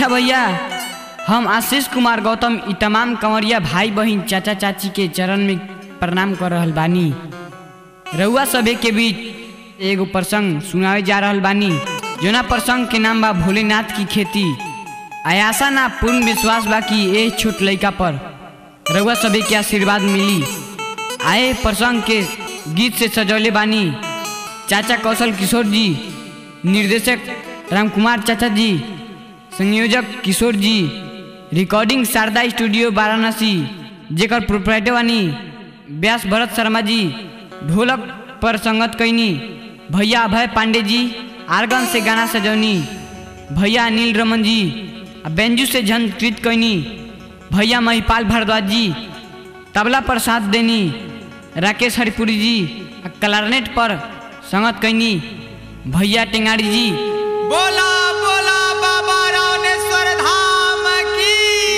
अच्छा भैया, हम आशीष कुमार गौतम ई तमाम कंवरिया भाई बहन चाचा चाची के चरण में प्रणाम कर रहल बानी। रउआ सभे के बीच एगो प्रसंग सुनावे जा रहल बानी, जोना प्रसंग के नाम बा भोलेनाथ की खेती। आशा ना पूर्ण विश्वास बा कि ए छोट लड़का पर रउआ सभे के आशीर्वाद मिली। आए प्रसंग के गीत से सजौले बानी चाचा कौशल किशोर जी, निर्देशक रामकुमार चाचा जी, संयोजक किशोर जी, रिकॉर्डिंग शारदा स्टूडियो वाराणसी, जेकर प्रोपराइटर बानी व्यास भरत शर्मा जी, ढोलक पर संगत कैनी भैया अभय पांडे जी, आर्गन से गाना सजौनी भैया अनिल रमन जी, बेंजू से झन कृत कैनी भैया महिपाल भारद्वाज जी, तबला पर साथ देनी राकेश हरिपुरी जी, क्लारनेट पर संगत कैनी भैया टेंगाड़ी जी। बोला बोला बाबा रावणेश्वर धाम की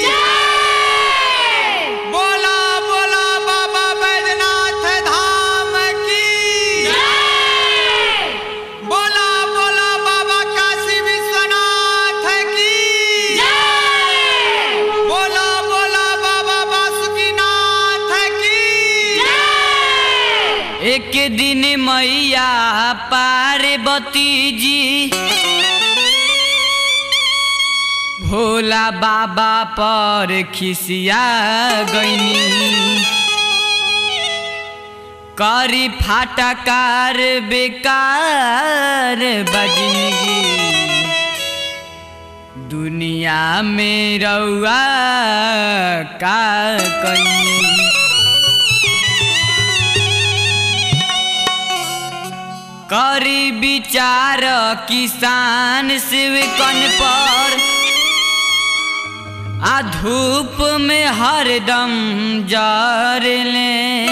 जय। बोला बोला बाबा बैजनाथ धाम की जय। बोला बोला बाबा काशी विश्वनाथ की जय। बोला बोला बाबा बासुकीनाथ की जय। एक दिन मैया पार्वती जी भोला बाबा पर खिसिया गईनी, करी फाटकार बेकार बजनगी, दुनिया में रउआ का कईनी। करी विचार किसान शिवकन पर, आ धूप में हरदम जर ले,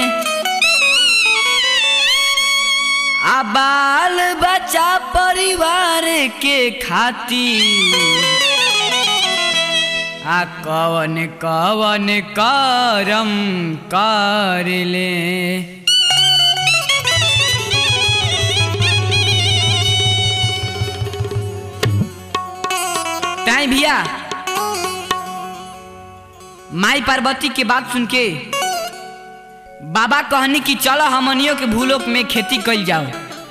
आ बाल बच्चा परिवार के खातिर आ कवन कवन करम कर ले। ताई भैया माई पार्वती के बात सुन के बाबा कहनी कि चलो हमनियों के भूलोक में खेती कइल जाओ,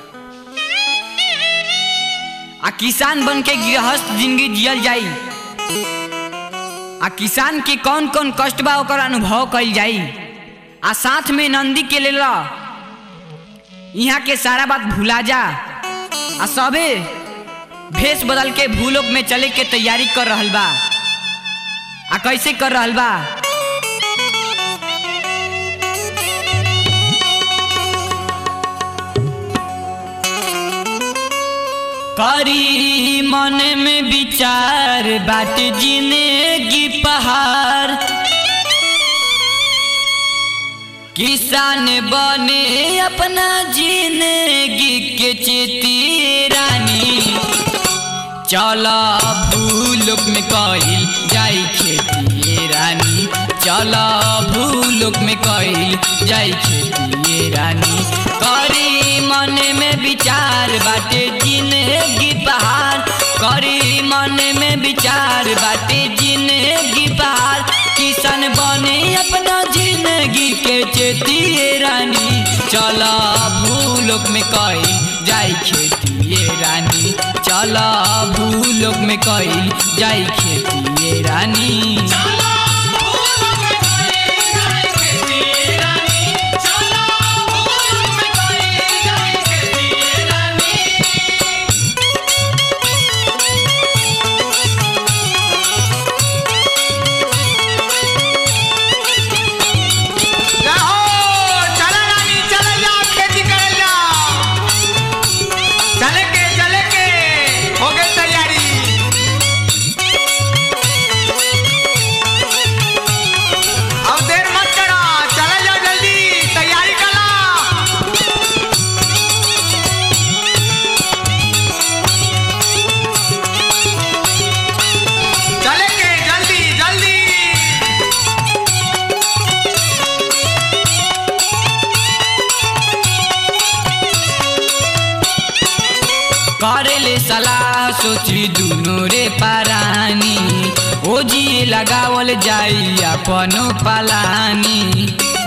आ किसान बन के गृहस्थ जिंदगी जियल जाई, आ किसान के कौन कौन कष्ट बा ओकर अनुभव कइल जाई, आ साथ में नंदी के ले ला यहाँ के सारा बात भुला जा, आ सबे भेष बदल के भूलोक में चले के तैयारी कर रहल बा। आ कैसे कर रहल बा? करी मन में विचार बाट जिंदगी पहाड़, किसान बने अपना जिंदगी के चेती रानी, चला भूलोक में कइल जाई खेती रानी, चला भूलोक में कइल जाई खेती रानी। करी मन में विचार बाटे जिंदगी पहाड़, करी मन में विचार बाटे जिंदगी पहाड़, किसान बने अपना जिंदगी के चेती रानी, चला भूलोक में कइल जाई खेती रानी, चला भूलोक में कइल जाई खेती रानी। करेले सलाह सोची दुनो रे पारानी, ओ जी लगावल जाई अपनो पलानी।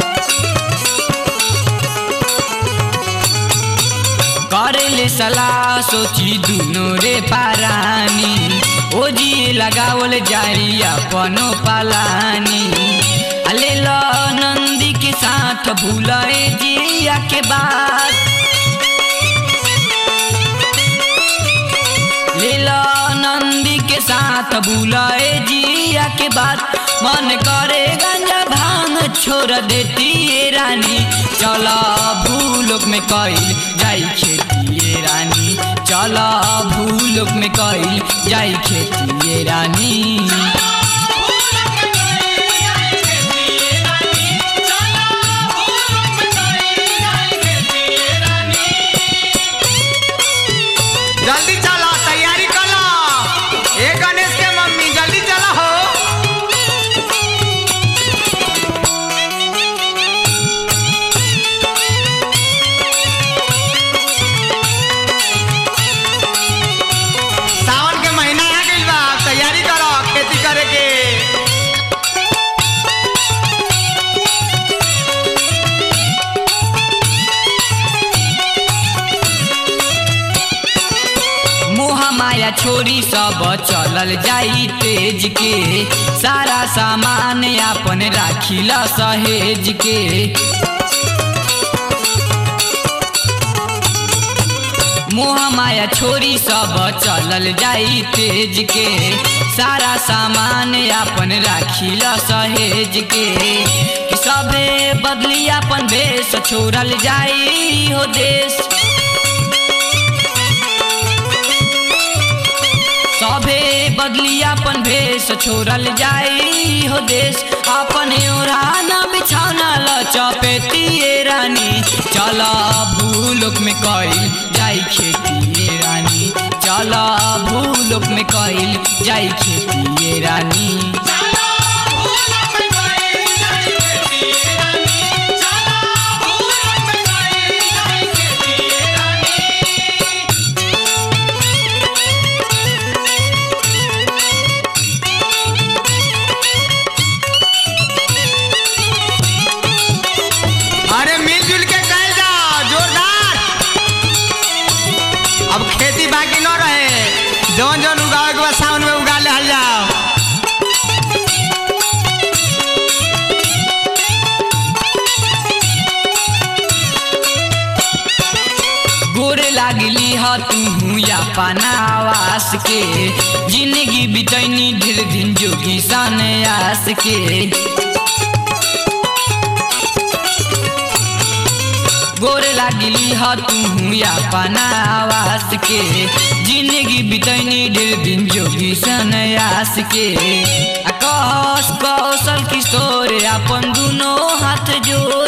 करेले सलाह सोची दुनो रे पारानी। ओ जी लगावल जाई अपनो पलानी। ले लो नंदी के साथ भूले जिया के बाद। ले लो नंदी के साथ भूले जिया के बाद। मन करे गंजा भांग छोड़ देती ये रानी। चला भूलोक में कइल जाई खेती ये रानी। चला भूलोक में कइल जाई खेती ये रानी। जल्दी चला, तैयारी कला। ए गणेश के मम्मी जल्दी चला हो। सावन के महीना आ गइल बा, तैयारी करो खेती करे के। माया छोरी सब चलल जाई तेज के। सारा सामान अपन राखिला सहेज के। मोह माया छोरी सब चलल जाई तेज के। सारा सामान अपन राखिला सहेज के। कि सबे बदली अपन भेष छोड़ल जाई हो देश। सबे बदली अपन भेष छोड़ल जाई हो देश। अपने ओढ़ाना बिछौना लचपेती ये रानी। चला भूलोक में कइल जाई खेती ये रानी। चला भूलोक में कइल जाई खेती ये रानी। अरे मिलजुल के कल जाओ जोरदार। अब खेती बाकी न रहे। जौन जौन उगावे के बाद सावन में उगा ले हल जाओ। गोरे लागली ह तू या पनावास के। जिंदगी बितैनी ढेर दिन जोगी सने आस के। गोरे लागली ह तू या पनावास के। जिंदगी बितैनी ढेर दिन जोगी सने आस के। कहस कौशल किशोर अपन दुनो हाथ जोड़।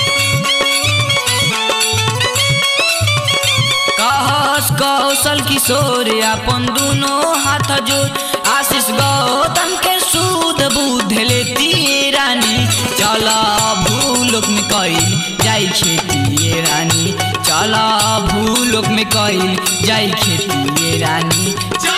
कहस कौशल किशोर अपन दुनो हाथ जोड़। आशीष गौतम के सूद बुध लेती रानी। चला भूलोक में कइल जाई खेती ये रानी। चला भूलोक में कइल जाई खेती ये रानी।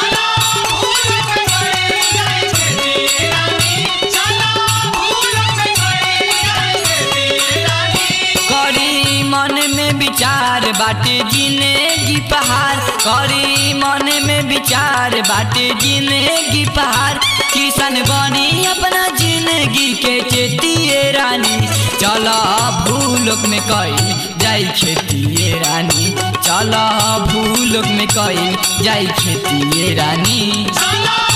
करी मन में विचार बाटे जिंदगी पहाड़। करी मन में विचार बाटे जिंदगी पहाड़। किसान बनी अपना जिंदगी के चेती ये रानी। चला भूलोक में कइल जाई खेती ये रानी। चला भूलोक में कइल जाई खेती ये रानी।